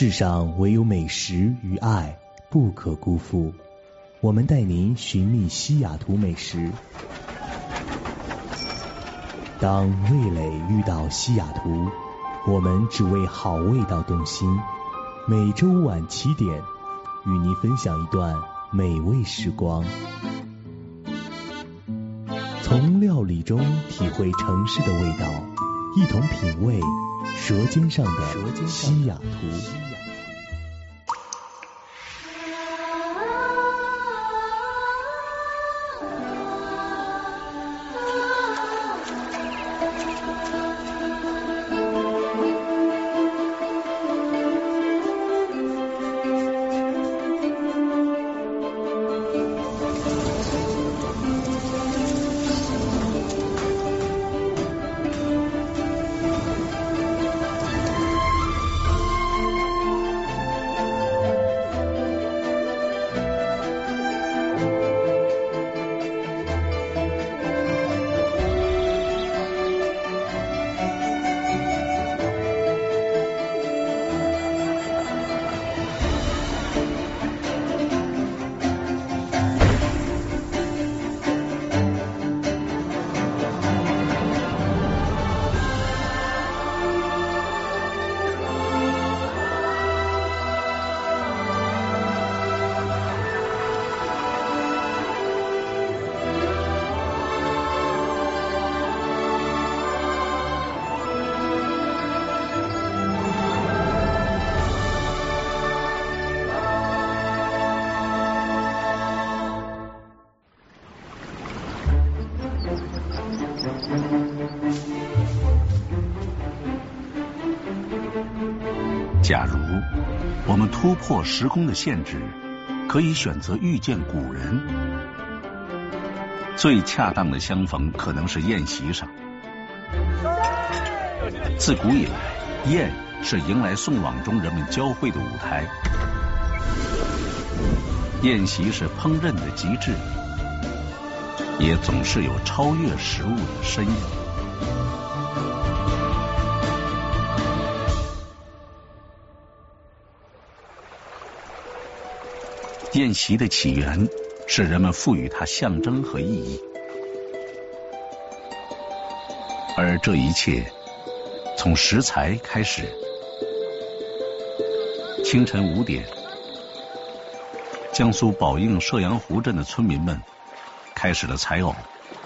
世上唯有美食与爱不可辜负。我们带您寻觅西雅图美食。当味蕾遇到西雅图，我们只为好味道动心。每周晚7点，与您分享一段美味时光，从料理中体会城市的味道，一同品味舌尖上的西雅图。 假如我们突破时空的限制，可以选择遇见古人，最恰当的相逢可能是宴席上。自古以来，宴是迎来送往中人们交汇的舞台，宴席是烹饪的极致，也总是有超越食物的深意。宴席的起源是人们赋予它象征和意义，而这一切从食材开始。清晨5点，江苏宝应射阳湖镇的村民们开始了采藕。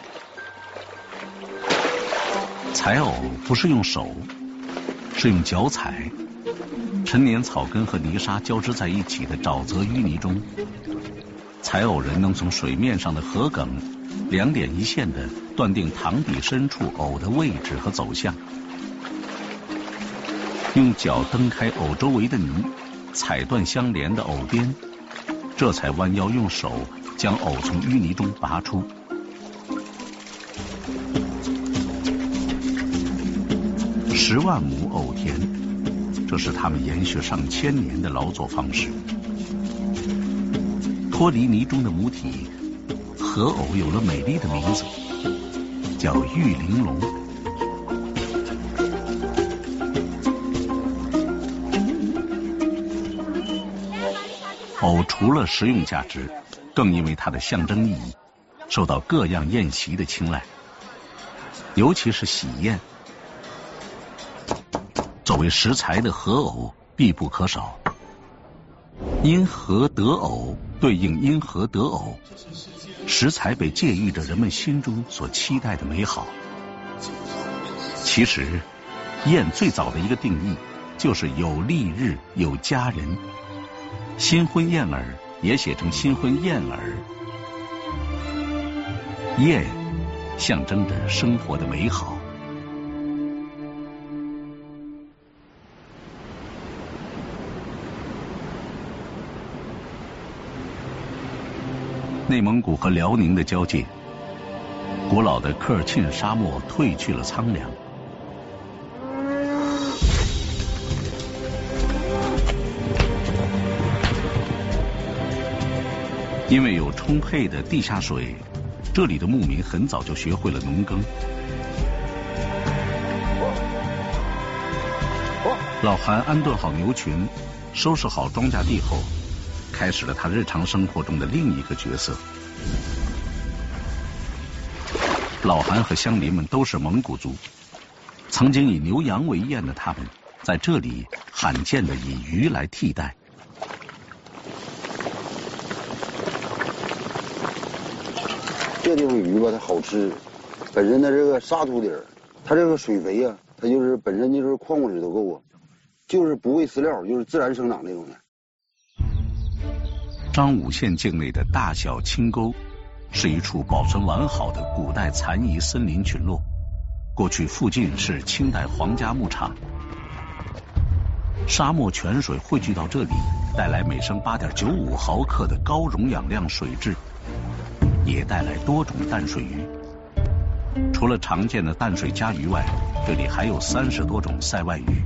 采藕不是用手，是用脚踩。陈年草根和泥沙交织在一起的沼泽淤泥中，采藕人能从水面上的河梗2点1线的断定塘底深处藕的位置和走向，用脚蹬开藕周围的泥，踩断相连的藕边，这才弯腰用手将藕从淤泥中拔出。10万亩藕田，这是他们延续上千年的劳作方式。脱离泥中的母体，河藕有了美丽的名字，叫玉玲珑。藕除了实用价值，更因为它的象征意义，受到各样宴席的青睐，尤其是喜宴。作为食材的河藕必不可少，因河得藕对应因河得藕，食材被借喻着人们心中所期待的美好。其实宴最早的一个定义就是有丽日有佳人，新婚燕尔也写成新婚燕尔。宴象征着生活的美好。内蒙古和辽宁的交界，古老的科尔沁沙漠褪去了苍凉。因为有充沛的地下水，这里的牧民很早就学会了农耕。老韩安顿好牛群， 收拾好庄稼地后，开始了他日常生活中的另一个角色。老韩和乡邻们都是蒙古族，曾经以牛羊为宴的他们，在这里罕见的以鱼来替代。 这地方鱼吧，它好吃，本身它这个沙土底儿，它这个水肥啊，它就是本身就是矿物质都够啊，就是不喂饲料，就是自然生长那种的。 张武县境内的大小清沟是一处保存完好的古代残遗森林群落，过去附近是清代皇家牧场。沙漠泉水汇聚到这里，带来每升8.95毫克的高溶氧量水质，也带来多种淡水鱼。除了常见的淡水家鱼外，这里还有30多种塞外鱼。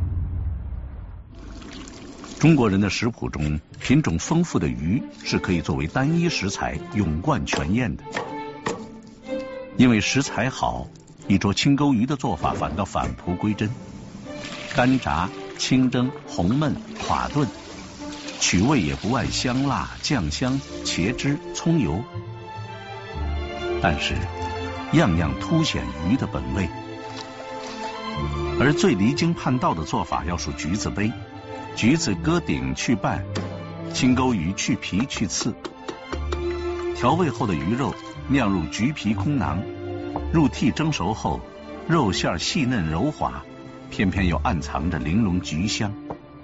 中国人的食谱中，品种丰富的鱼是可以作为单一食材永贯全宴的。因为食材好，一桌清沟鱼的做法反倒返璞归真。干炸、清蒸、红焖、垮炖，取味也不外香辣、酱香、茄汁、葱油，但是样样凸显鱼的本味。而最离经叛道的做法要数橘子杯。橘子割顶去瓣，清沟鱼去皮去刺，调味后的鱼肉酿入橘皮空囊，入屉蒸熟后，肉馅细嫩柔滑，偏偏又暗藏着玲珑橘香。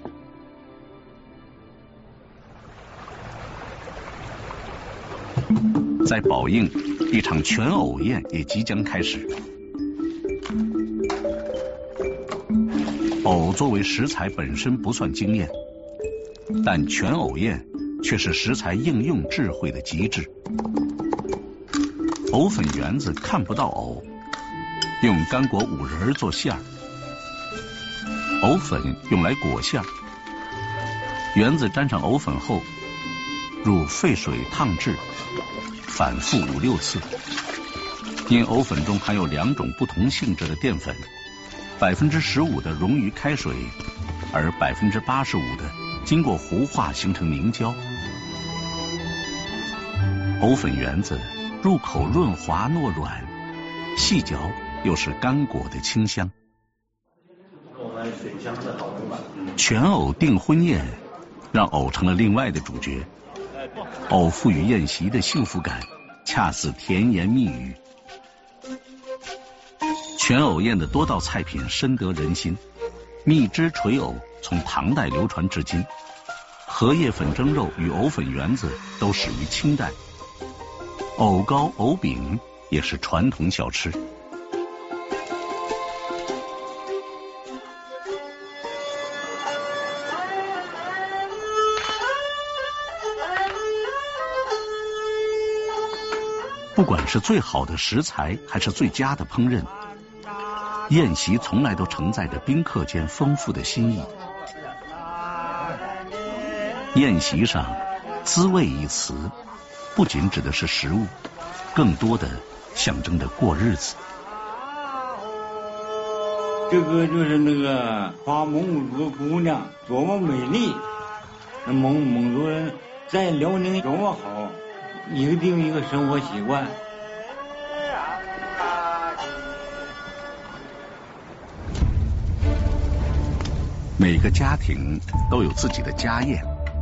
在宝应，一场全藕宴也即将开始。藕作为食材本身不算惊艳，但全藕宴却是食材应用智慧的极致。藕粉圆子看不到藕，用干果五仁做馅儿，藕粉用来裹馅儿，圆子沾上藕粉后，入沸水烫制，反复5、6次。因藕粉中含有2种不同性质的淀粉，15%的溶于开水，而85%的经过糊化形成凝胶。藕粉圆子入口润滑糯软，细嚼又是干果的清香。 我们水乡的好老板。 全藕订婚宴让藕成了另外的主角，藕赋予宴席的幸福感，恰似甜言蜜语。全藕宴的多道菜品深得人心，蜜汁锤藕从唐代流传至今，荷叶粉蒸肉与藕粉圆子都始于清代，藕糕、藕饼也是传统小吃。不管是最好的食材，还是最佳的烹饪，宴席从来都承载着宾客间丰富的心意。宴席上，滋味一词不仅指的是食物，更多的象征着过日子。 这个就是那个花蒙古姑娘多么美丽，蒙族人在辽宁多么好，一定一个生活习惯。 每个家庭都有自己的家宴，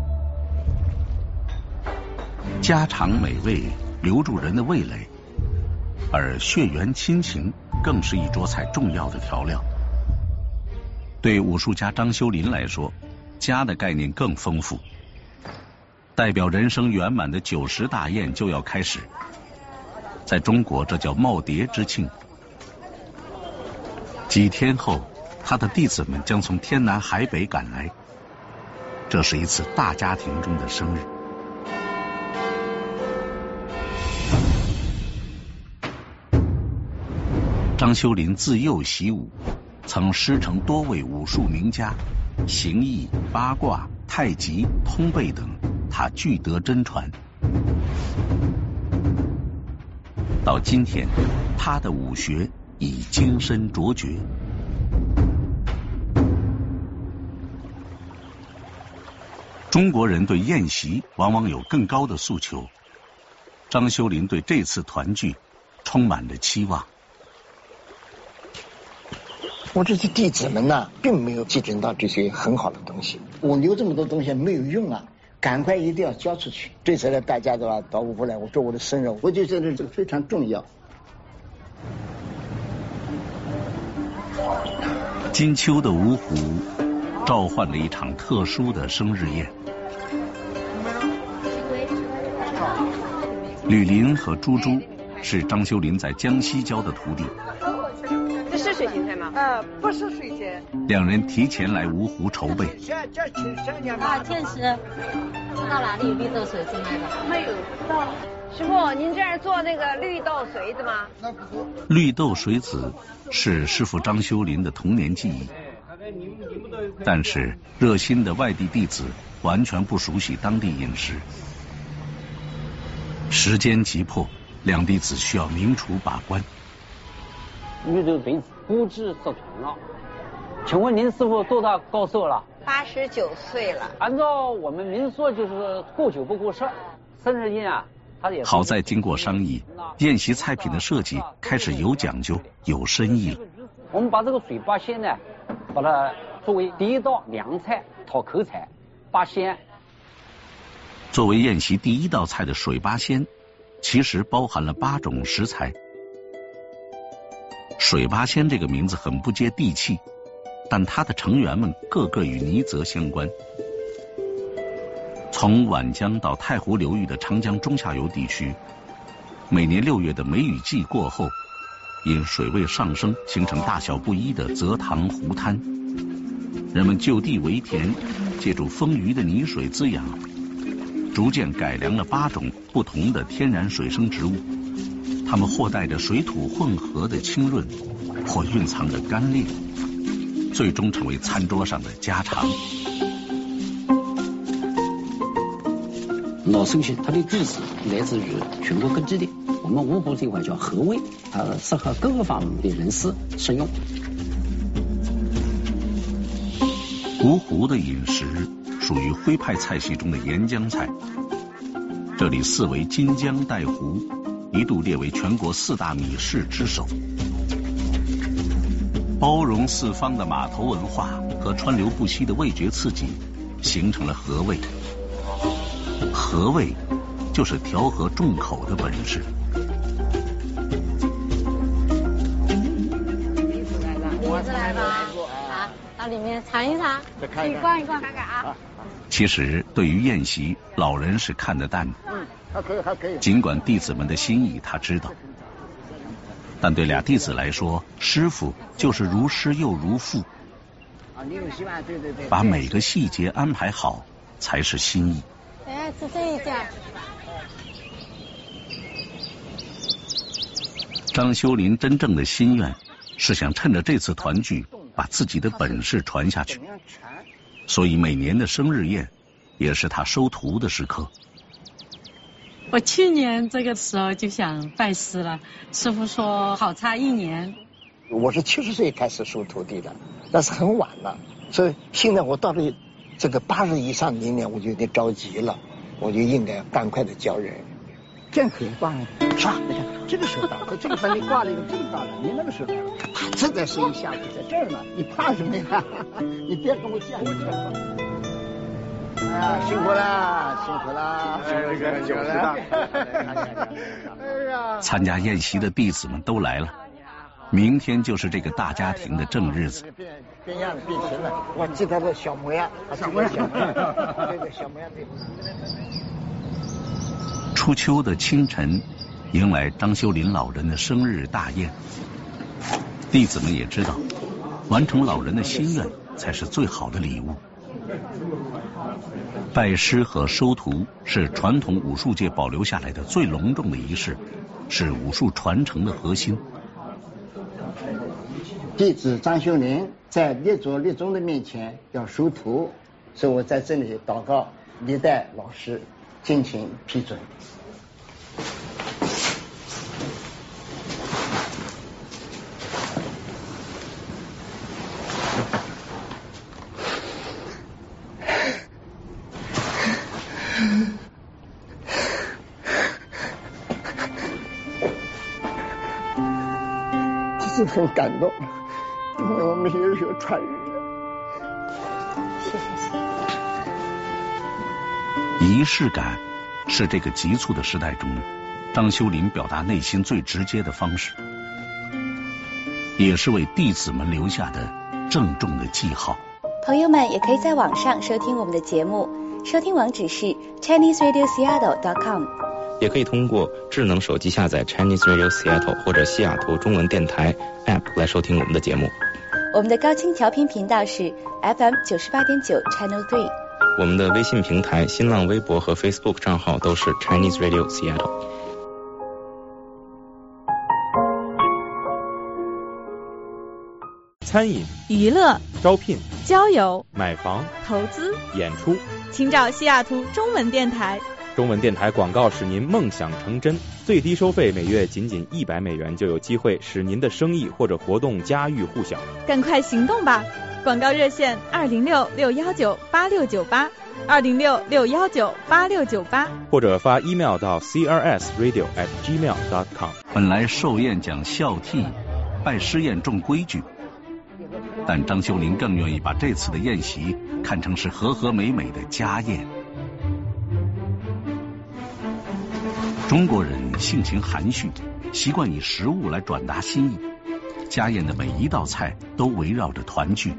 家常美味留住人的味蕾，而血缘亲情更是一桌菜重要的调料。对武术家张修林来说，家的概念更丰富。代表人生圆满的90大宴就要开始，在中国这叫耄耋之庆。几天后，他的弟子们将从天南海北赶来，这是一次大家庭中的生日。张修林自幼习武，曾师承多位武术名家，形意、八卦、太极、通背等，他俱得真传。到今天，他的武学已精深卓绝。 中国人对宴席往往有更高的诉求，张修林对这次团聚充满了期望。 我这些弟子们呢，并没有继承到这些很好的东西，我留这么多东西没有用啊，赶快一定要交出去。这次呢，大家都到芜湖来，我说我的生日，我就觉得这个非常重要。 金秋的芜湖召唤了一场特殊的生日宴。吕林和朱朱是张修林在江西教的徒弟。 这是水芹菜吗？不是水芹。 两人提前来芜湖筹备。 天师，知道哪里有绿豆水子卖的？ 没有，不知道。师傅，您这儿做那个绿豆水子吗？ 绿豆水子是师傅张修林的童年记忆，但是热心的外地弟子完全不熟悉当地饮食。时间急迫，两弟子需要明厨把关。 绿豆水子估计失传了，请问您师傅多大高寿了 ？89岁了。 按照我们民俗就是过酒不过十，生日宴啊。 好在经过商议，宴席菜品的设计开始有讲究、有深意了。 我们把这个水八仙呢，把它作为第一道凉菜、讨口菜，八仙。 作为宴席第一道菜的水八仙，其实包含了8种食材。水八仙这个名字很不接地气，但它的成员们个个与尼泽相关。从皖江到太湖流域的长江中下游地区，每年6月的梅雨季过后，因水位上升形成大小不一的泽塘湖滩，人们就地为田，借助丰腴的泥水滋养，逐渐改良了8种不同的天然水生植物，它们或带着水土混合的清润，或蕴藏着干裂，最终成为餐桌上的家常。 老寿星它的地址来自于全国各地的，我们芜湖这块叫河味，它适合各个方面的人士食用。 芜湖的饮食属于徽派菜系中的沿江菜，这里四围金江带湖，一度列为全国4大米市之首。包容四方的码头文化和川流不息的味觉刺激，形成了河味。河味就是调和重口的本事。 第一次来吧，啊，到里面尝一尝，一逛一逛，看看啊。 其实对于宴席，老人是看得淡的。 还可以。 尽管弟子们的心意他知道，但对俩弟子来说，师傅就是如师又如父。把每个细节安排好，才是心意。 哎，是这一家。 张修林真正的心愿是想趁着这次团聚，把自己的本事传下去。所以每年的生日宴也是他收徒的时刻。 我去年这个时候就想拜师了，师傅说好差1年。 我是70岁开始收徒弟的，那是很晚了，所以现在我到了这个80以上年龄，我就有点着急了，我就应该赶快的教人。这样可以挂吗？是吧？你看这个手大，这个把你挂了一个这么大的，你那个手大，他这才是一下子在这儿呢，你怕什么呀？你别跟我犟，我这。哎呀，辛苦了，辛苦了，辛苦了。哎呀， 参加宴席的弟子们都来了。明天就是这个大家庭的正日子。 变样变形了，我记得这小模样，小模样，这个小模样对。 初秋的清晨，迎来张修林老人的生日大宴。弟子们也知道，完成老人的心愿才是最好的礼物。拜师和收徒是传统武术界保留下来的最隆重的仪式，是武术传承的核心。 弟子张修林在列祖列宗的面前要收徒，所以我在这里祷告历代老师敬请批准。 是很感动，因为我们也是传人。 谢谢。 仪式感是这个急促的时代中张修林表达内心最直接的方式，也是为弟子们留下的郑重的记号。 朋友们也可以在网上收听我们的节目，收听网址是 ChineseRadioSeattle.com， 也可以通过智能手机下载 Chinese Radio Seattle 或者西雅图中文电台 App 来收听我们的节目。 我们的高清调频频道是 FM 98.9 Channel 3。 我们的微信平台、新浪微博和 Facebook 账号都是 Chinese Radio Seattle。 餐饮、 娱乐、 招聘、 交友、 买房、 投资、 演出， 请找西雅图中文电台。 中文电台广告使您梦想成真，最低收费每月仅$100就有机会使您的生意或者活动家喻户晓。 赶快行动吧！广告热线206-619-8698，206-619-8698， 或者发 email 到 crsradio@gmail.com。 本来寿宴讲孝悌，拜师宴重规矩，但张修林更愿意把这次的宴席看成是和和美美的家宴。中国人性情含蓄，习惯以食物来转达心意，家宴的每一道菜都围绕着团聚。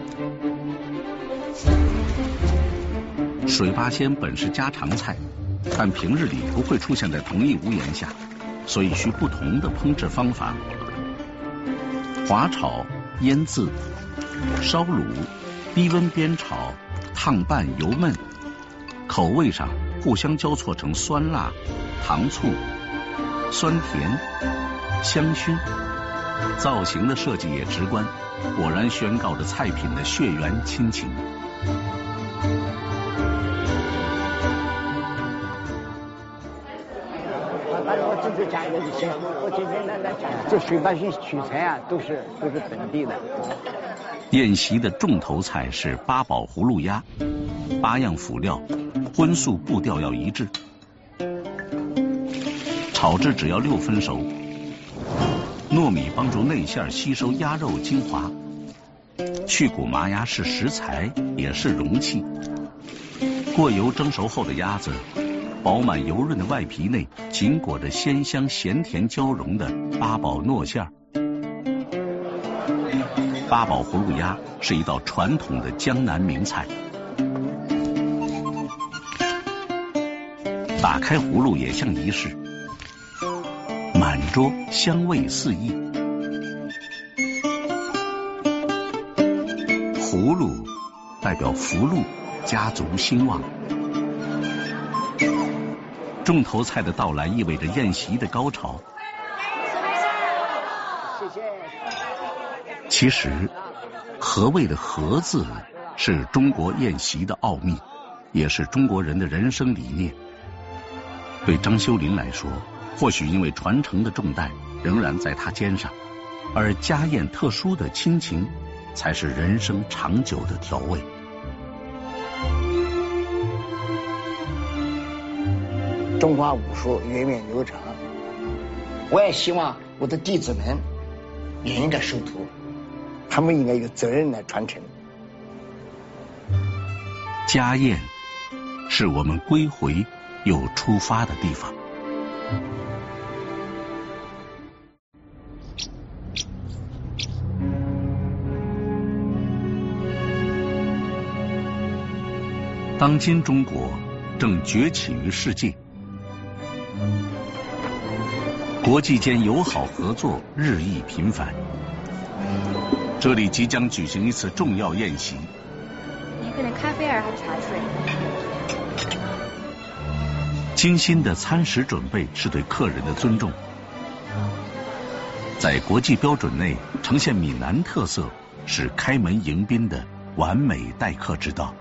水八仙本是家常菜，但平日里不会出现在同一屋檐下，所以需不同的烹制方法。滑炒、腌渍、烧卤、低温煸炒、烫拌、油焖，口味上互相交错成酸辣、糖醋、酸甜、香熏，造型的设计也直观，果然宣告着菜品的血缘亲情。 这水八仙取材啊，都是本地的。 宴席的重头菜是八宝葫芦鸭，8样辅料，荤素步调要一致。炒制只要6分熟，糯米帮助内馅吸收鸭肉精华。去骨麻鸭是食材，也是容器。过油蒸熟后的鸭子，饱满油润的外皮内紧裹着鲜香咸甜交融的八宝糯馅儿。八宝葫芦鸭是一道传统的江南名菜。打开葫芦也像仪式，满桌香味四溢。葫芦代表福禄，家族兴旺。重头菜的到来意味着宴席的高潮。其实，和味的和字是中国宴席的奥秘，也是中国人的人生理念。对张修林来说，或许因为传承的重担仍然在他肩上，而家宴特殊的亲情才是人生长久的调味。 中华武术源远流长，我也希望我的弟子们也应该收徒，他们应该有责任来传承。 家宴是我们归回又出发的地方。当今中国正崛起于世界，国际间友好合作日益频繁。这里即将举行一次重要宴席。 一个人咖啡还是茶水？ 精心的餐食准备是对客人的尊重，在国际标准内呈现闽南特色，是开门迎宾的完美待客之道。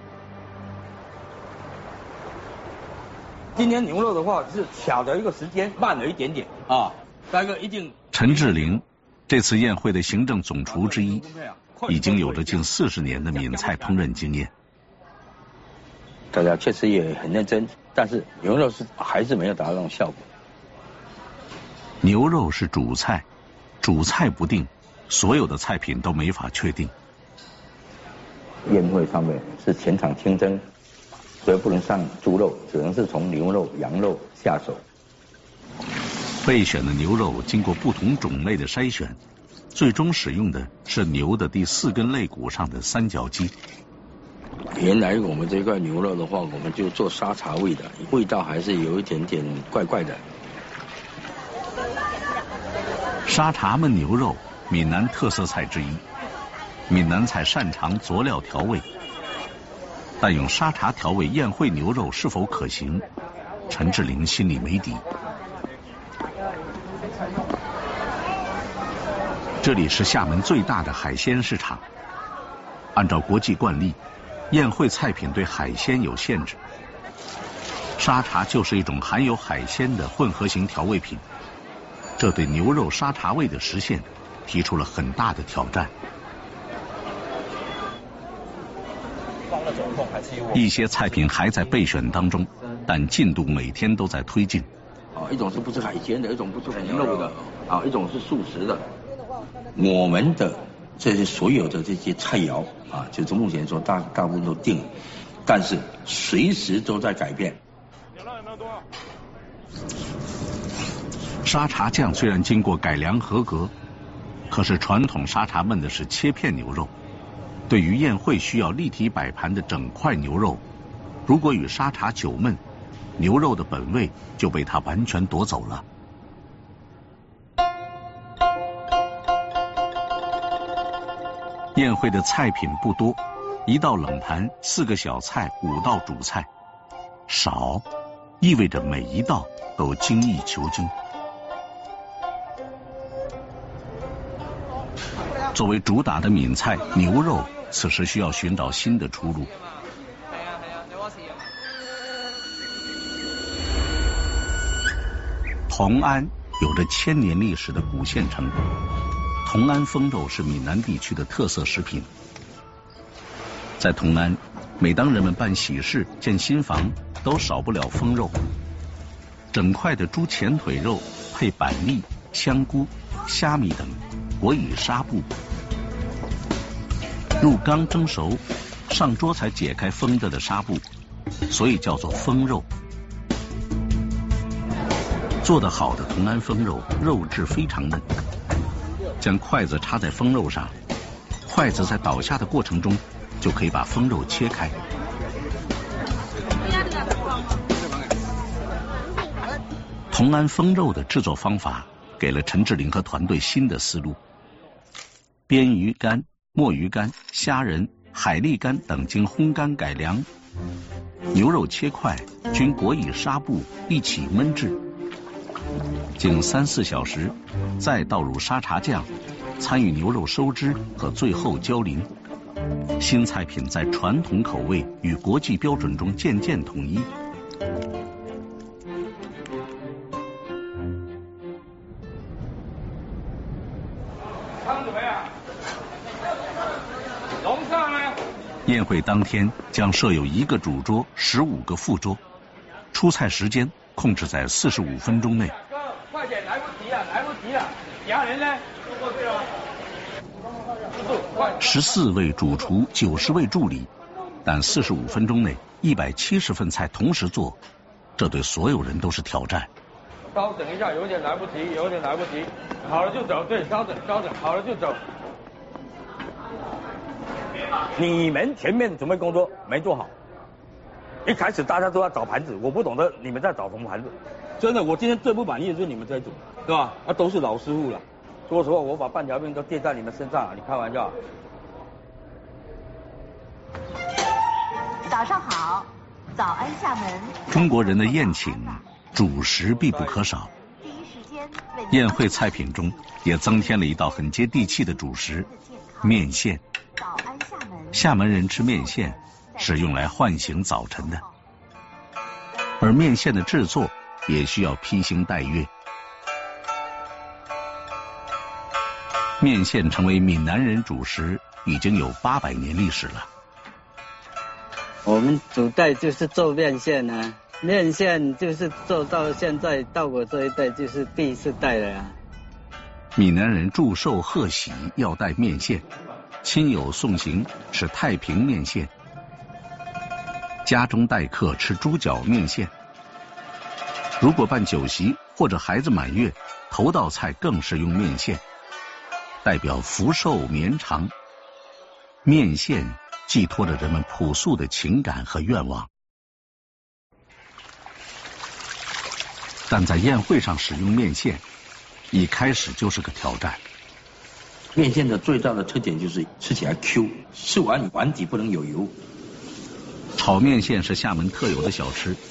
今天牛肉的话是巧的一个时间慢了一点点啊，大概一定。 陈志玲，这次宴会的行政总厨之一，已经有着近40年的闽菜烹饪经验。 大家确实也很认真，但是牛肉还是没有达到那种效果。 牛肉是主菜，主菜不定， 所有的菜品都没法确定。 宴会上面是全场清蒸，所以不能上猪肉，只能是从牛肉、羊肉下手。 备选的牛肉经过不同种类的筛选，最终使用的是牛的第4根肋骨上的三角肌。 原来我们这块牛肉的话，我们就做沙茶味的，味道还是有一点点怪怪的。 沙茶焖牛肉，闽南特色菜之一。闽南菜擅长佐料调味，但用沙茶调味宴会牛肉是否可行，陈志玲心里没底。这里是厦门最大的海鲜市场，按照国际惯例，宴会菜品对海鲜有限制。沙茶就是一种含有海鲜的混合型调味品，这对牛肉沙茶味的实现提出了很大的挑战。一些菜品还在备选当中，但进度每天都在推进。 一种是不吃海鲜的，一种不吃红肉的，一种是素食的。我们的这些所有的这些菜肴就是目前说大部分都定了，但是随时都在改变。 沙茶酱虽然经过改良合格，可是传统沙茶焖的是切片牛肉。对于宴会需要立体摆盘的整块牛肉，如果与沙茶久焖，牛肉的本味就被它完全夺走了。宴会的菜品不多，1道冷盘，4个小菜，5道主菜，少意味着每一道都精益求精。作为主打的闽菜牛肉，此时需要寻找新的出路。同安有着1000年历史的古县城，同安风肉是闽南地区的特色食品。在同安，每当人们办喜事、建新房，都少不了风肉。整块的猪前腿肉配板栗、香菇、虾米等，裹以纱布，入缸蒸熟，上桌才解开封着的纱布，所以叫做封肉。做得好的同安风肉，肉质非常嫩。将筷子插在风肉上，筷子在倒下的过程中，就可以把风肉切开。同安风肉的制作方法给了陈志玲和团队新的思路。边鱼干、墨鱼干、虾仁、海蛎干等经烘干改良，牛肉切块均裹以纱布一起焖制，经3-4小时，再倒入沙茶酱，参与牛肉收汁和最后浇淋。新菜品在传统口味与国际标准中渐渐统一。 汤怎么样？龙上呢？ 宴会当天将设有1个主桌，15个副桌，出菜时间控制在45分钟内。 快点，来不及了，来不及了！家人呢？都过去了。 14位主厨，90位助理，但45分钟内170份菜同时做，这对所有人都是挑战。 稍等一下，有点来不及，有点来不及。好了就走，对，稍等，好了就走。你们前面准备工作没做好，一开始大家都要找盘子，我不懂得你们在找什么盘子。真的，我今天最不满意的就是你们这一组，对吧？都是老师傅了。说实话，我把半条命都垫在你们身上，你开玩笑？ 早上好，早安厦门。 中国人的宴请，主食必不可少。宴会菜品中也增添了一道很接地气的主食——面线。厦门人吃面线是用来唤醒早晨的，而面线的制作也需要披星戴月。面线成为闽南人主食已经有800年历史了。 我们祖代就是做面线呢，面线就是做到现在，到我这一代就是第4代了呀。 闽南人祝寿贺喜要带面线，亲友送行吃太平面线，家中待客吃猪脚面线。如果办酒席或者孩子满月，头道菜更是用面线，代表福寿绵长。面线寄托着人们朴素的情感和愿望。但在宴会上使用面线，一开始就是个挑战。 面线的最大的特点就是吃起来 Q， 吃完碗底不能有油。 炒面线是厦门特有的小吃，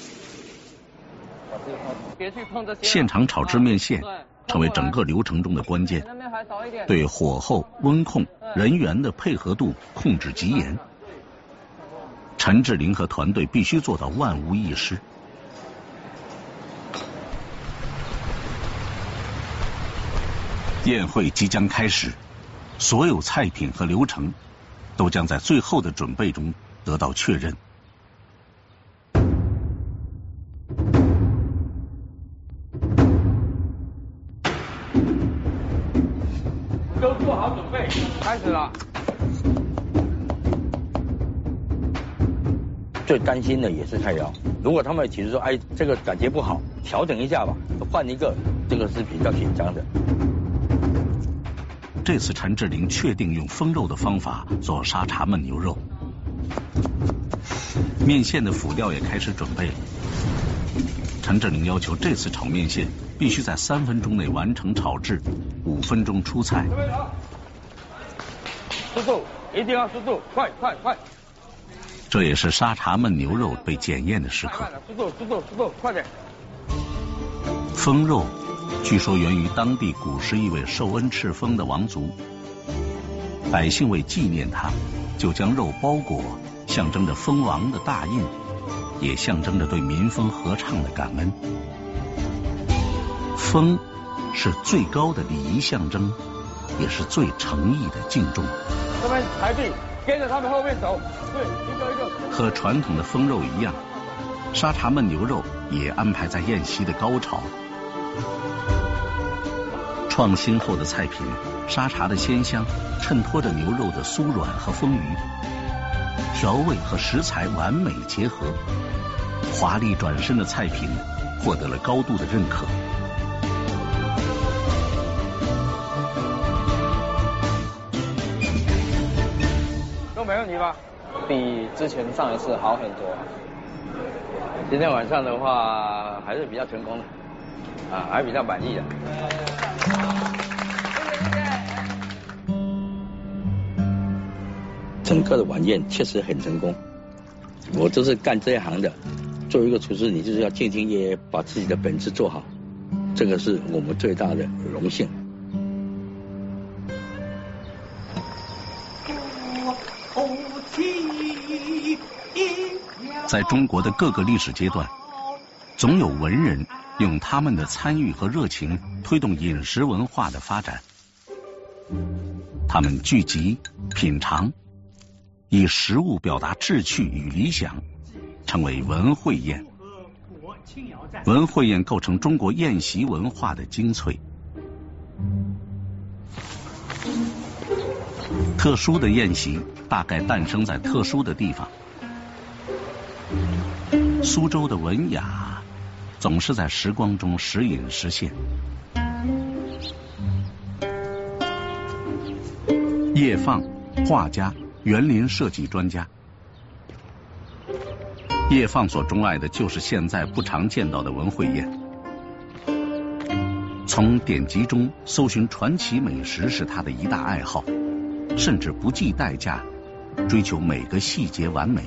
现场炒制面线成为整个流程中的关键，对火候、温控、人员的配合度控制极严。陈志玲和团队必须做到万无一失。宴会即将开始，所有菜品和流程都将在最后的准备中得到确认。 都做好准备，开始了。 最担心的也是菜肴，如果他们其实说，哎，这个感觉不好，调整一下吧，换一个，这个是比较紧张的。 这次陈志玲确定用风肉的方法做沙茶焖牛肉，面线的辅料也开始准备了。陈志玲要求这次炒面线必须在3分钟内完成炒制，5分钟出菜。 速度，一定要速度，快！ 这也是沙茶焖牛肉被检验的时刻。 速度，快点！ 风肉据说源于当地古时一位受恩赤峰的王族，百姓为纪念他，就将肉包裹，象征着封王的大印，也象征着对民风合唱的感恩。风是最高的礼仪象征，也是最诚意的敬重。 这边排队，跟着他们后面走，对，一个一个。 和传统的风肉一样，沙茶焖牛肉也安排在宴席的高潮。创新后的菜品，沙茶的鲜香衬托着牛肉的酥软和丰腴，调味和食材完美结合，华丽转身的菜品获得了高度的认可。 都没问题吧？ 比之前上一次好很多。 今天晚上的话还是比较成功的，还比较满意的。 整个的晚宴确实很成功，我都是干这一行的，作为一个厨师，你就是要兢兢业业把自己的本职做好，这个是我们最大的荣幸。 在中国的各个历史阶段，总有文人用他们的参与和热情推动饮食文化的发展。他们聚集、品尝，以食物表达志趣与理想，成为文会宴。文会宴构成中国宴席文化的精粹。特殊的宴席大概诞生在特殊的地方。苏州的文雅总是在时光中时隐时现。叶放，画家，园林设计专家。叶放所钟爱的就是现在不常见到的文会宴。从典籍中搜寻传奇美食是他的一大爱好，甚至不计代价追求每个细节完美。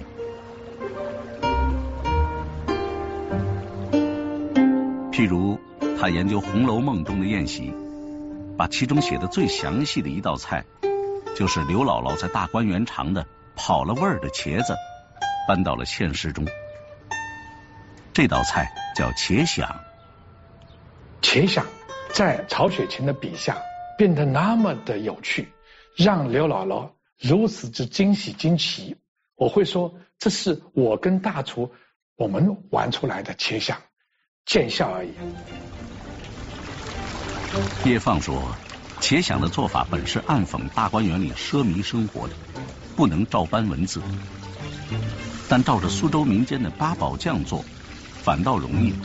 譬如他研究《红楼梦》中的宴席，把其中写的最详细的一道菜，就是刘姥姥在大观园尝的跑了味儿的茄子，搬到了现实中。这道菜叫茄鲞。 茄鲞在曹雪芹的笔下变得那么的有趣，让刘姥姥如此之惊喜惊奇。我会说，这是我跟大厨我们玩出来的茄鲞，见笑而已。 叶放说， 茄鲞的做法本是暗讽大观园里奢靡生活的，不能照搬文字，但照着苏州民间的八宝酱做，反倒容易了。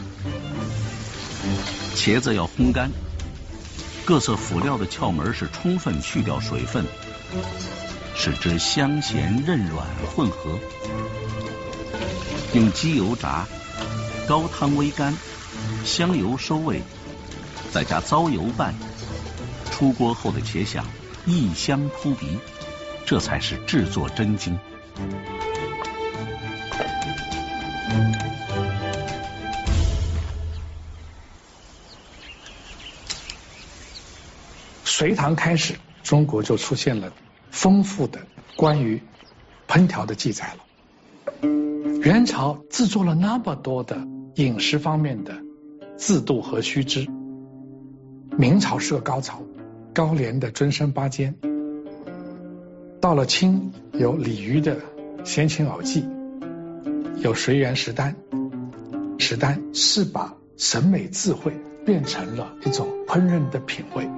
茄子要烘干，各色辅料的窍门是充分去掉水分，使之香咸韧软混合。用鸡油炸，高汤煨干，香油收味，再加糟油拌。出锅后的茄鲞异香扑鼻，这才是制作真精。 隋唐开始，中国就出现了丰富的关于烹调的记载了。元朝制作了那么多的饮食方面的制度和须知，明朝是个高潮，高廉的尊生八间。到了清，有李渔的《闲情偶记》，有随园食单。食单是把审美智慧变成了一种烹饪的品味。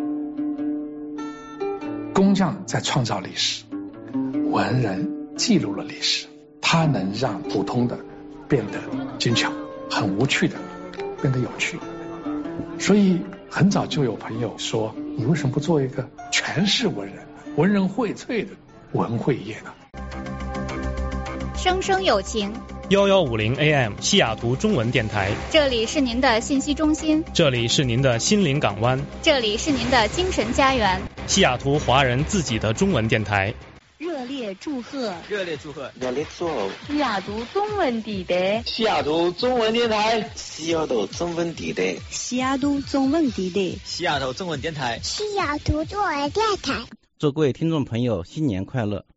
工匠在创造历史，文人记录了历史，它能让普通的变得精巧，很无趣的变得有趣。所以很早就有朋友说，你为什么不做一个全是文人、文人荟萃的文汇业呢？ 声声有情 1150 AM 西雅图中文电台， 这里是您的信息中心， 这里是您的心灵港湾， 这里是您的精神家园， 西雅图华人自己的中文电台。 热烈祝贺， 热烈祝贺， 热烈祝贺！ 西雅图中文地带， 西雅图中文电台， 西雅图中文地带， 西雅图中文地带， 西雅图中文电台， 西雅图中文电台。 祝各位听众朋友新年快乐！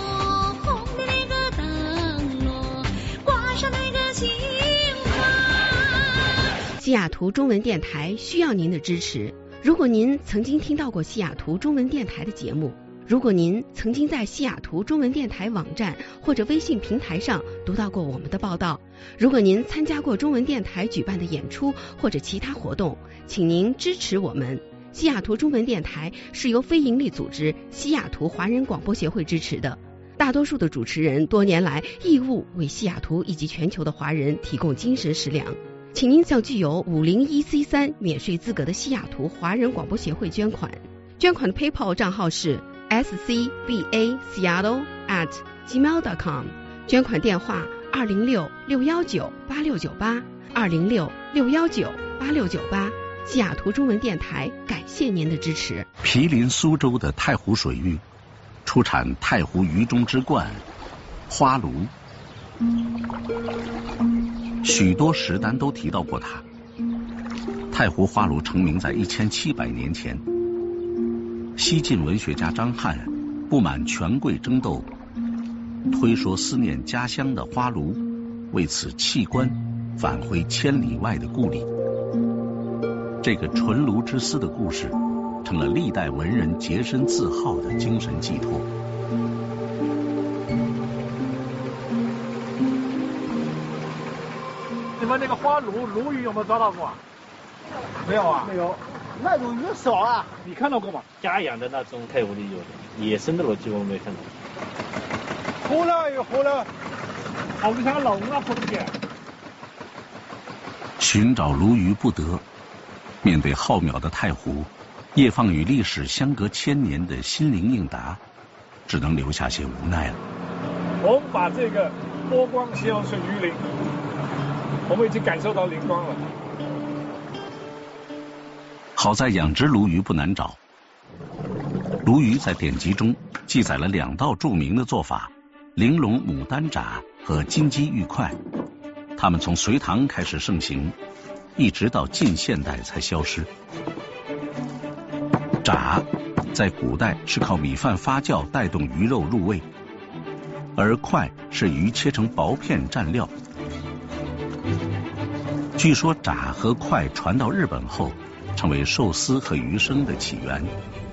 西雅图中文电台需要您的支持。如果您曾经听到过西雅图中文电台的节目，如果您曾经在西雅图中文电台网站或者微信平台上读到过我们的报道，如果您参加过中文电台举办的演出或者其他活动，请您支持我们。西雅图中文电台是由非营利组织西雅图华人广播协会支持的，大多数的主持人多年来义务为西雅图以及全球的华人提供精神食粮。请您向具有501C3免税资格的西雅图华人广播协会捐款。捐款的 PayPal 账号是 scbaseattle@gmail.com， 捐款电话206-619-8698 206-619-8698。西雅图中文电台感谢您的支持。 毗邻苏州的太湖水域，出产太湖鱼中之冠花鲈。许多食单都提到过它。太湖花鲈成名在1700年前，西晋文学家张翰不满权贵争斗，推说思念家乡的花鲈，为此弃官返回千里外的故里。这个纯鲈之思的故事，成了历代文人洁身自好的精神寄托。 你们那个花鲈鱼有没有抓到过啊？没有啊？ 没有，那种鱼少啊。 你看到过吗？ 家养的那种太湖里有的，野生的我基本没看到。 活了有活了，好像龙啊，不见。 寻找鲈鱼不得，面对浩渺的太湖，叶放与历史相隔1000年的心灵应答，只能留下些无奈了。 我们把这个波光形容是鱼鳞，我们已经感受到灵光了。 好在养殖鲈鱼不难找，鲈鱼在典籍中记载了2道著名的做法：玲珑牡丹炸和金鸡玉块。它们从隋唐开始盛行，一直到近现代才消失。炸在古代是靠米饭发酵带动鱼肉入味，而块是鱼切成薄片蘸料。据说炸和块传到日本后，成为寿司和鱼生的起源。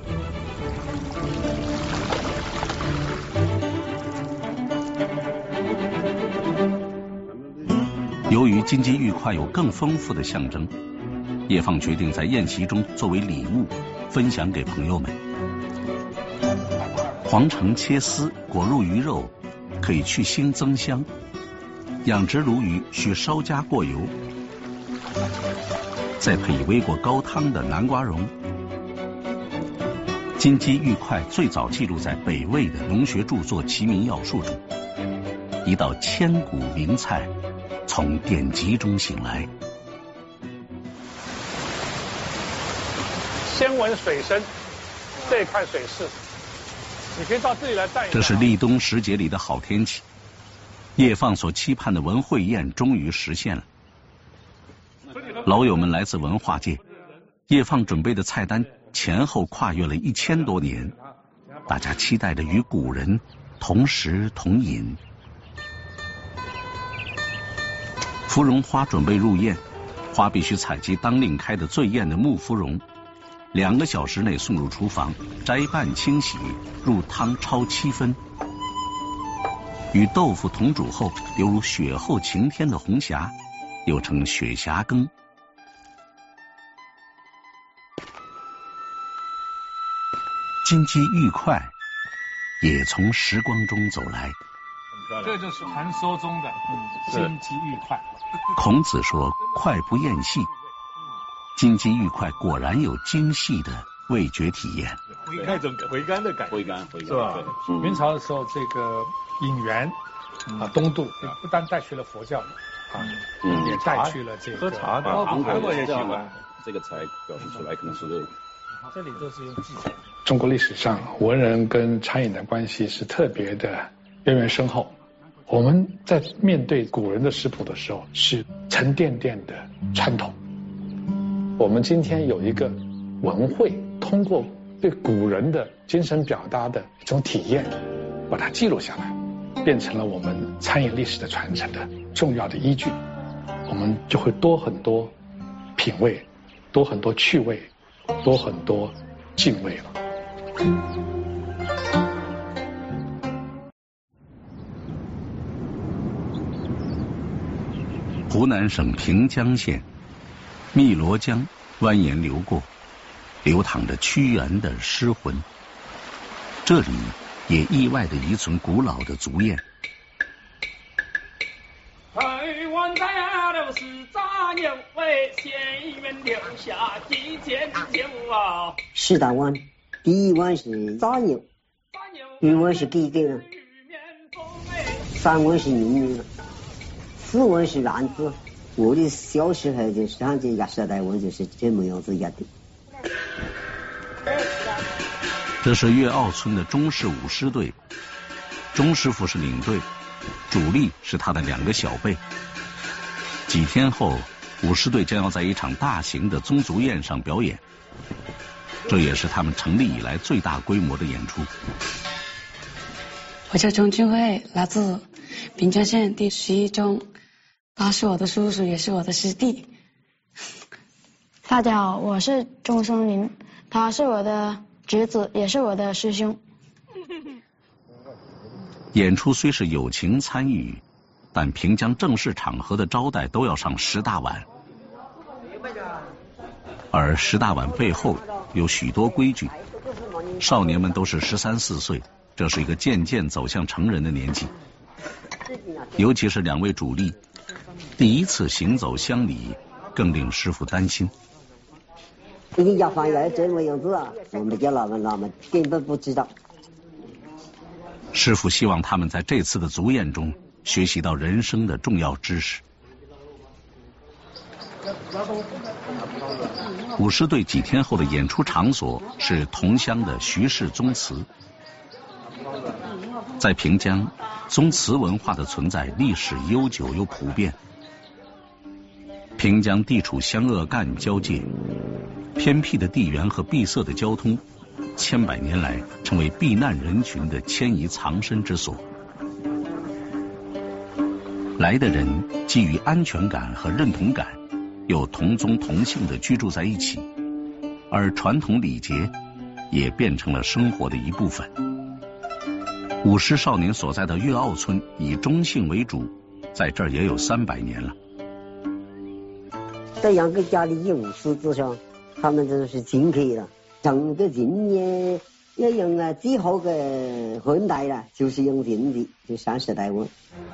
由于金鸡玉块有更丰富的象征，叶放决定在宴席中作为礼物分享给朋友们。黄澄切丝，裹入鱼肉，可以去腥增香。养殖鲈鱼需稍加过油，再配以煨过高汤的南瓜蓉。金鸡玉块最早记录在北魏的农学著作《齐民要术》中，一道千古名菜从典籍中醒来。 先闻水声，再看水势。你可以到这里来带一下。 这是立冬时节里的好天气，叶放所期盼的文汇宴终于实现了。老友们来自文化界，叶放准备的菜单前后跨越了1000多年，大家期待着与古人同食同饮。芙蓉花准备入宴，花必须采集当令开的最艳的木芙蓉，2个小时内送入厨房，摘瓣清洗，入汤焯7分，与豆腐同煮后，犹如雪后晴天的红霞，又称雪霞羹。金鸡玉块也从时光中走来， 这就是传说中的金鸡玉块。 孔子说：“块不厌细。”金鸡玉块果然有精细的味觉体验， 那种回甘的感觉， 回甘是吧？明朝的时候，这个引元东渡不但带去了佛教也带去了这个喝茶的， 韩国也喜欢这个才表示出来，可能是对。 这里都是用技巧。 中国历史上，文人跟餐饮的关系是特别的渊源深厚。我们在面对古人的食谱的时候，是沉甸甸的传统。我们今天有一个文汇，通过对古人的精神表达的一种体验，把它记录下来，变成了我们餐饮历史的传承的重要的依据。我们就会多很多品味，多很多趣味，多很多敬畏了。 湖南省平江县汨罗江蜿蜒流过，流淌着屈原的诗魂。这里也意外地遗存古老的足宴。 台湾大刘是杂牛为县员留下几件旧啊。 4大碗，第一碗是杂牛，2碗是鸡肝，3碗是牛肉，4碗是丸子。我的小时候就是像这10代碗就是这么样子压的。 这是岳奥村的中式舞狮队，钟师傅是领队，主力是他的2个小辈。几天后，舞狮队将要在一场大型的宗族宴上表演，这也是他们成立以来最大规模的演出。 我叫钟俊慧，来自滨江县第11中，他是我的叔叔，也是我的师弟。 大家好，我是钟松林，他是我的侄子，也是我的师兄。 演出虽是友情参与，但平江正式场合的招待都要上10大碗，而10大碗背后有许多规矩。少年们都是13、14岁，这是一个渐渐走向成人的年纪。尤其是2位主力，第一次行走乡里，更令师傅担心。 人家放要这么样子啊，我们家老们根本不知道。 师傅希望他们在这次的足宴中学习到人生的重要知识。舞狮队几天后的演出场所是同乡的徐氏宗祠。在平江，宗祠文化的存在历史悠久又普遍。平江地处湘鄂赣交界，偏僻的地缘和闭塞的交通，千百年来成为避难人群的迁移藏身之所。来的人基于安全感和认同感，又同宗同姓的居住在一起，而传统礼节也变成了生活的一部分。舞狮少年所在的岳奥村以中姓为主，在这儿也有300年了。 在2个家里有舞狮之上，他们真是敬佩了。 整个人呢要用啊最好的混代啦，就是用人的，就30代碗。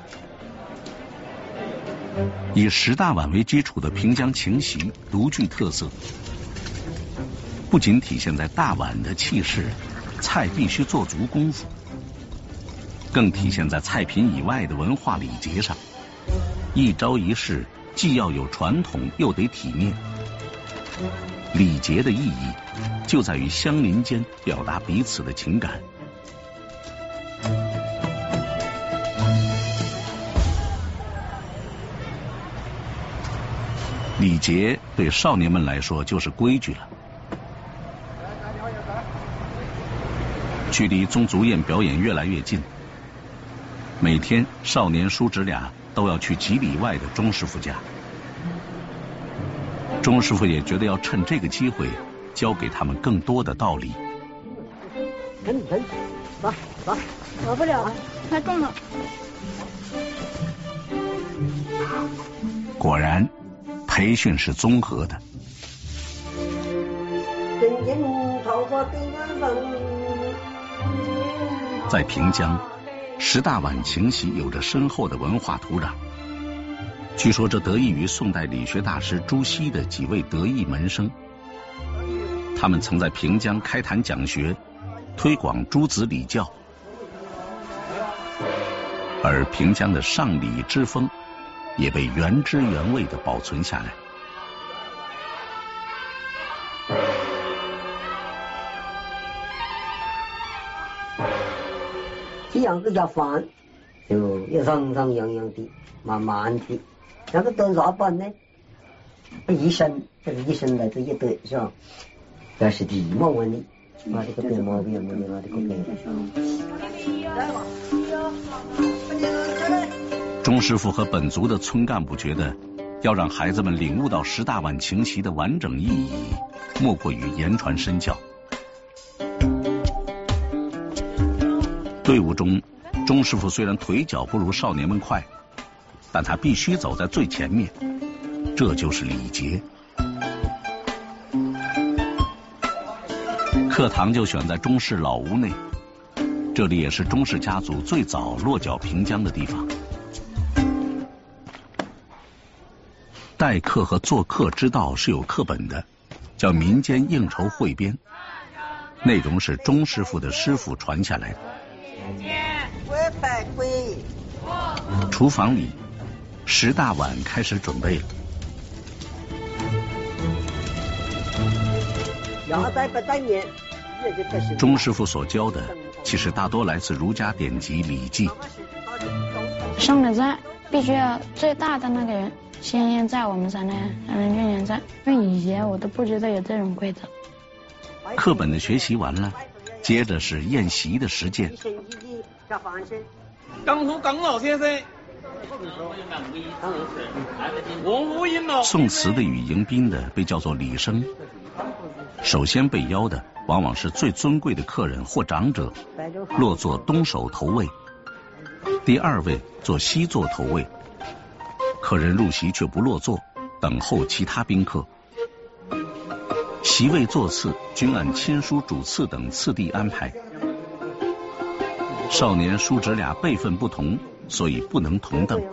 以10大碗为基础的平江情席独具特色，不仅体现在大碗的气势，菜必须做足功夫，更体现在菜品以外的文化礼节上。一招一式既要有传统，又得体面。礼节的意义就在于乡邻间表达彼此的情感。礼节对少年们来说就是规矩了。距离宗族宴表演越来越近，每天少年叔侄俩都要去几里外的钟师傅家。钟师傅也觉得要趁这个机会教给他们更多的道理。 走， 走不了，太重了。 果然，培训是综合的。在平江，10大碗情席有着深厚的文化土壤。据说这得益于宋代理学大师朱熹的几位得意门生，他们曾在平江开坛讲学，推广诸子礼教，而平江的上礼之风也被原汁原味地保存下来。 这样子叫饭，就要上上样样的，慢慢的。那个多少本呢？一生，这个一生来这一对是吧？这是第一毛问题，把这个变毛病没有这个变。 钟师傅和本族的村干部觉得，要让孩子们领悟到10大碗情席的完整意义，莫过于言传身教。队伍中，钟师傅虽然腿脚不如少年们快，但他必须走在最前面，这就是礼节。课堂就选在钟氏老屋内，这里也是钟氏家族最早落脚平江的地方。待客和做客之道是有课本的，叫民间应酬汇编，内容是钟师傅的师傅传下来的。厨房里，10大碗开始准备了。钟师傅所教的，其实大多来自儒家典籍《礼记》。 上了菜必须要最大的那个人先腌菜，我们才能去腌菜。因为以前我都不知道有这种规则。 课本的学习完了，接着是宴席的实践。 耿老先生， 宋词的与迎宾的被叫做礼生，首先被邀的往往是最尊贵的客人或长者，落座东首头位，第2位做西座头位，客人入席却不落座，等候其他宾客。席位座次均按亲疏主次等次第安排。少年叔侄俩辈分不同，所以不能同凳。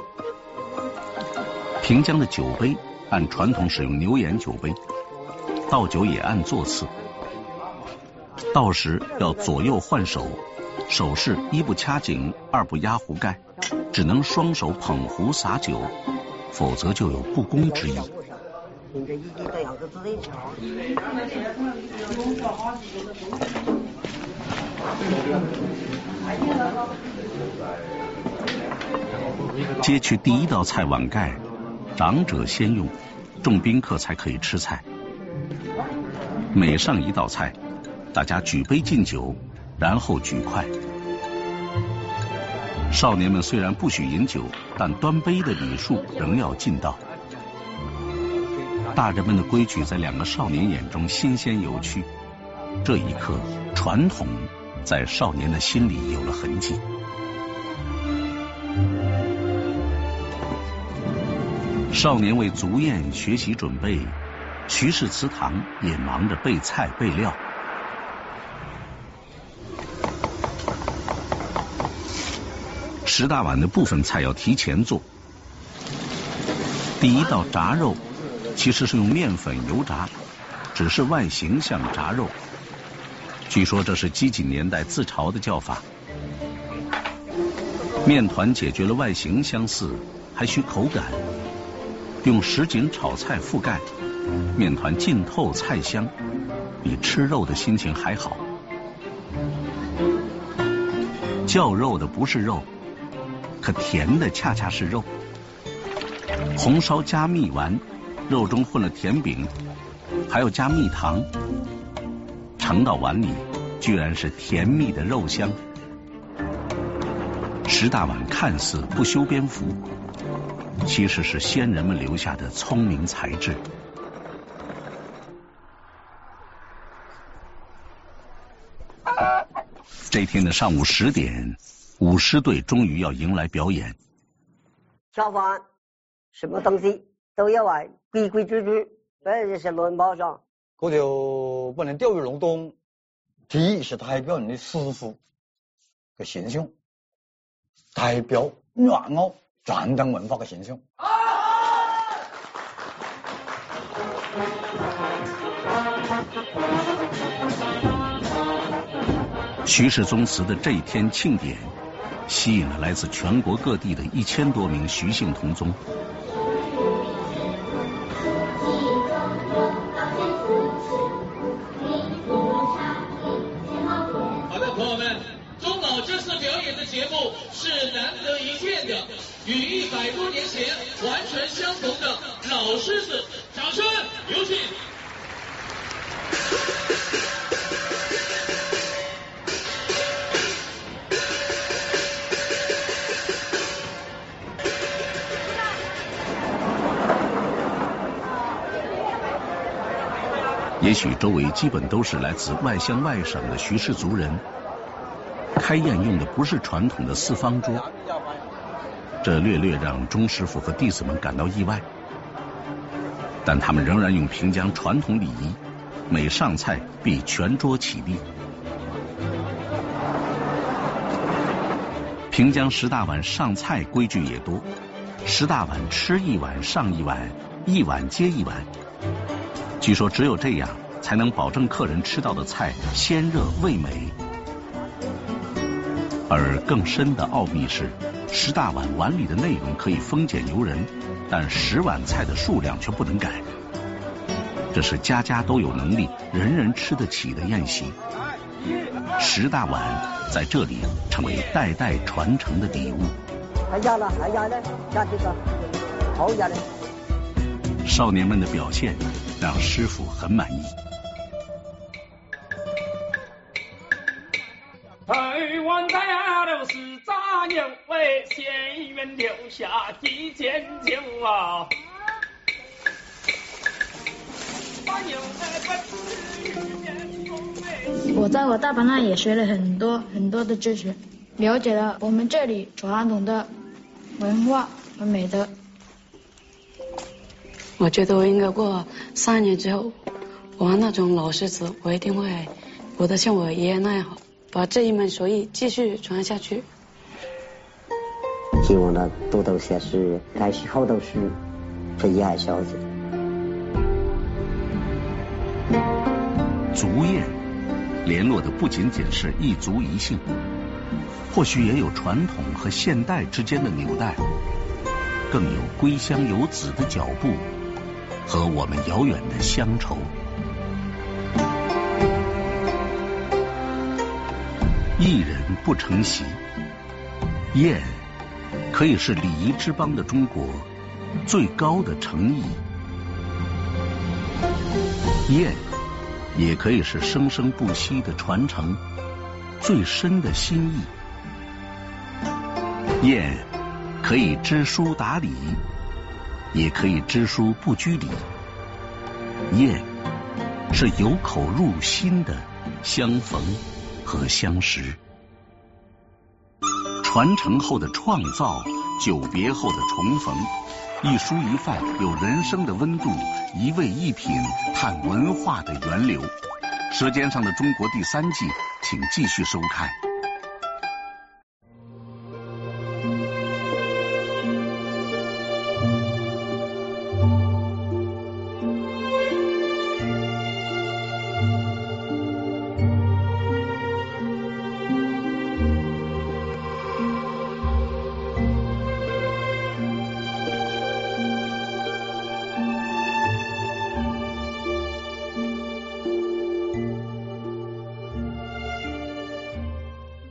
平江的酒杯按传统使用牛眼酒杯，倒酒也按座次。倒时要左右换手，手势1不掐颈，2不压壶盖，只能双手捧壶洒酒，否则就有不恭之意。揭去第1道菜碗盖，长者先用，众宾客才可以吃菜。每上1道菜，大家举杯敬酒，然后举筷。少年们虽然不许饮酒，但端杯的礼数仍要尽到。大人们的规矩在2个少年眼中新鲜有趣，这一刻，传统在少年的心里有了痕迹。少年为足宴学习准备，徐氏祠堂也忙着备菜备料。 石大碗的部分菜要提前做。第一道炸肉其实是用面粉油炸，只是外形像炸肉。据说这是饥馑年代自嘲的叫法。面团解决了外形相似，还需口感。用什锦炒菜覆盖，面团浸透菜香，比吃肉的心情还好。叫肉的不是肉，可甜的恰恰是肉。红烧加蜜丸，肉中混了甜饼，还要加蜜糖，盛到碗里，居然是甜蜜的肉香。石大碗看似不修边幅，其实是先人们留下的聪明才智。这天的上午10点，舞狮队终于要迎来表演。 跳完什么东西都要规规矩矩，这是轮包上。 这就不能掉于笼中。第一是代表你的师傅的形象，代表粤澳传统文化的形象。 徐氏宗祠的这一天庆典，吸引了来自全国各地的1000多名徐姓同宗。 好的，朋友们，钟老这次表演的节目是难得一见的，与100多年前完全相同的老狮子，掌声有请。 也许周围基本都是来自外乡外省的徐氏族人，开宴用的不是传统的4方桌，这略让钟师傅和弟子们感到意外。但他们仍然用平江传统礼仪，每上菜必全桌起立。平江石大碗上菜规矩也多，石大碗吃一碗上一碗，一碗接一碗。据说只有这样才能保证客人吃到的菜鲜热味美。而更深的奥秘是，石大碗碗里的内容可以丰俭由人，但10碗菜的数量却不能改。这是家家都有能力，人人吃得起的宴席。石大碗在这里成为代代传承的礼物。 还压了，压这个，好压的。 少年们的表现让师傅很满意。 台湾在都是杂牛为县员留下几件旧啊， 我在我大伯那也学了很多的知识，了解了我们这里传统的文化和美德。 我觉得我应该过3年之后，玩那种老狮子，我一定会活得像我爷爷那样好，把这一门手艺继续传下去。 希望他多多些是开始好多事，这一爱小子。 族宴联络的不仅仅是一族一姓，或许也有传统和现代之间的纽带，更有归乡游子的脚步和我们遥远的乡愁。一人不成席，宴可以是礼仪之邦的中国最高的诚意，宴也可以是生生不息的传承，最深的心意。宴可以知书达理，也可以知书不拘礼。宴是由口入心的相逢和相识，传承后的创造，久别后的重逢。一蔬一饭有人生的温度，一味一品探文化的源流。舌尖上的中国第3季，请继续收看。